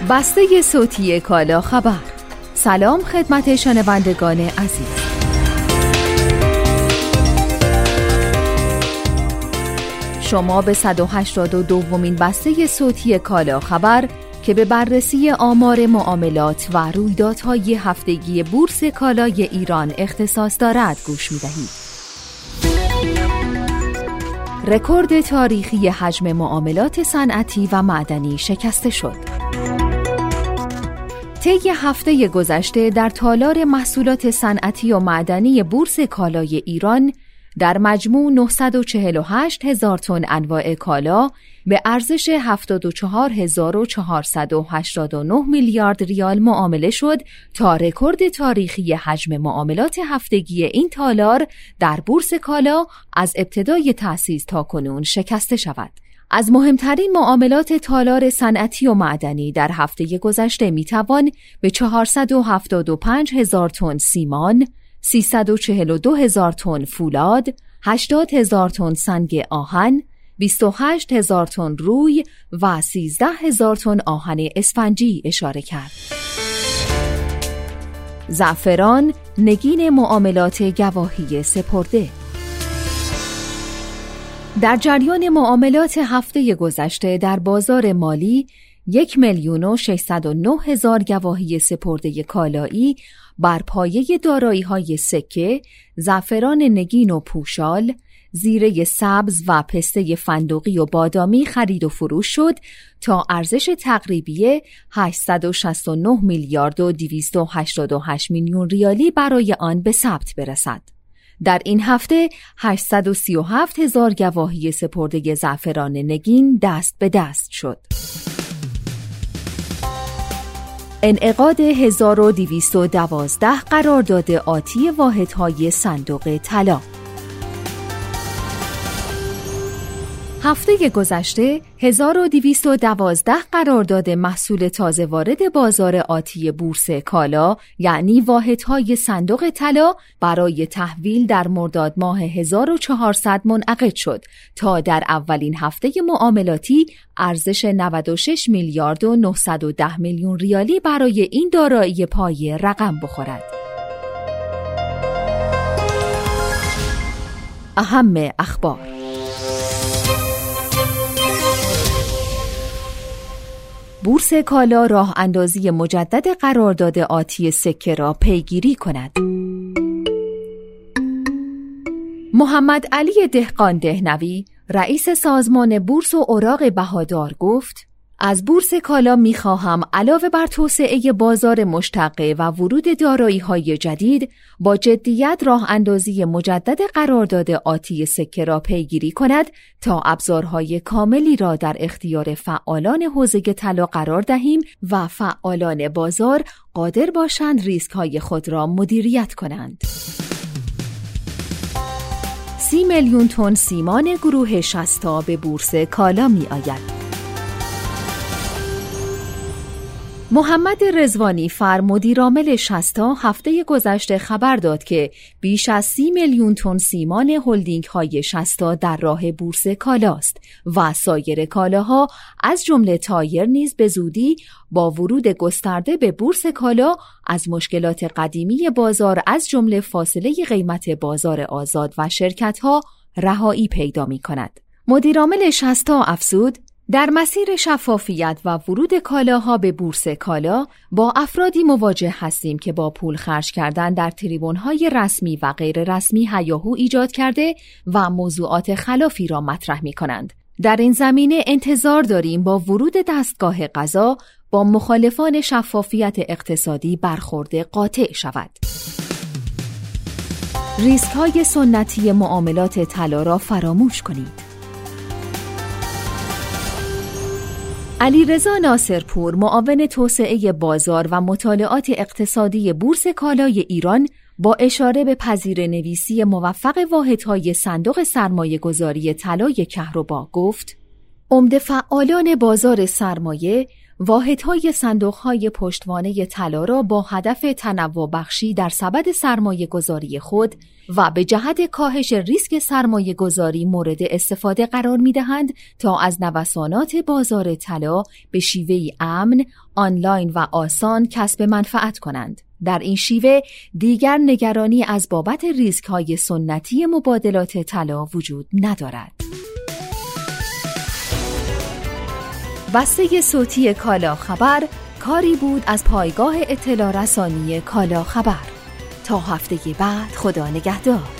بسته صوتی کالا خبر. سلام خدمت شنوندگان عزیز. شما به 182مین بسته صوتی کالا خبر که به بررسی آمار معاملات و رویدادهای هفتگی بورس کالای ایران اختصاص دارد گوش می‌دهید. رکورد تاریخی حجم معاملات صنعتی و معدنی شکسته شد. طی هفته گذشته در تالار محصولات صنعتی و معدنی بورس کالای ایران در مجموع 948,000 تن انواع کالا به ارزش 74,489 میلیارد ریال معامله شد تا رکورد تاریخی حجم معاملات هفتگی این تالار در بورس کالا از ابتدای تأسیس تا کنون شکسته شود. از مهمترین معاملات تالار صنعتی و معدنی در هفته گذشته میتوان به 475,000 تن سیمان، 342,000 تن فولاد، 80,000 تن سنگ آهن، 28,000 تن روی و 13,000 تن آهن اسفنجی اشاره کرد. زعفران، نگین معاملات گواهی سپرده. در جریان معاملات هفته گذشته در بازار مالی 1,609,000 گواهی سپرده کالایی بر پایه دارایی‌های سکه، زعفران نگین و پوشال، زیره سبز و پسته فندقی و بادامی خرید و فروش شد تا ارزش تقریبی 869 میلیارد و 288 میلیون ریالی برای آن به ثبت برسد. در این هفته 837,000 گواهی سپرده زعفران نگین دست به دست شد. انعقاد 1212 قرارداد آتی واحدهای صندوق طلا. هفته گذشته 1212 قرارداد محصول تازه وارد بازار آتی بورس کالا یعنی واحدهای صندوق طلا برای تحویل در مرداد ماه 1400 منعقد شد تا در اولین هفته معاملاتی ارزش 96 میلیارد و 910 میلیون ریالی برای این دارایی پایه رقم بخورد. اهم اخبار. بورس کالا راه اندازی مجدد قرارداد آتی سکه را پیگیری کند. محمد علی دهقان دهنوی، رئیس سازمان بورس و اوراق بهادار گفت: از بورس کالا می‌خواهم علاوه بر توسعه بازار مشتقه و ورود دارایی‌های جدید با جدیت راه اندازی مجدد قرارداد آتی سکه را پیگیری کند تا ابزارهای کاملی را در اختیار فعالان حوزه طلا قرار دهیم و فعالان بازار قادر باشند ریسک‌های خود را مدیریت کنند. 30 میلیون تن سیمان گروه شستا به بورس کالا می‌آید. محمد رضوانی فر مدیرعامل شستا هفته گذشته خبر داد که بیش از 30 میلیون تن سیمان هلدینگ های شستا در راه بورس کالاست و سایر کالاها از جمله تایر نیز به زودی با ورود گسترده به بورس کالا از مشکلات قدیمی بازار از جمله فاصله قیمت بازار آزاد و شرکت‌ها رهایی پیدا می‌کند. مدیرعامل شستا افزود: در مسیر شفافیت و ورود کالاها به بورس کالا با افرادی مواجه هستیم که با پول خرج کردن در تریبون‌های رسمی و غیر رسمی هیاهو ایجاد کرده و موضوعات خلافی را مطرح می‌کنند. در این زمینه انتظار داریم با ورود دستگاه قضا با مخالفان شفافیت اقتصادی برخورد قاطع شود. ریسک‌های سنتی معاملات طلا را فراموش کنید. علیرضا ناصرپور، معاون توسعه بازار و مطالعات اقتصادی بورس کالای ایران، با اشاره به پذیره‌نویسی موفق واحدهای صندوق سرمایه‌گذاری طلای کهربا گفت: عمده فعالان بازار سرمایه واحدهای صندوقهای پشتوانه طلا را با هدف تنوع بخشی در سبد سرمایه گذاری خود و به جهت کاهش ریسک سرمایه گذاری مورد استفاده قرار می دهند تا از نوسانات بازار طلا به شیوهی امن، آنلاین و آسان کسب منفعت کنند. در این شیوه دیگر نگرانی از بابت ریسک های سنتی مبادلات طلا وجود ندارد. بسته صوتی کالا خبر کاری بود از پایگاه اطلاع رسانی کالا خبر. تا هفته بعد خدا نگهدار.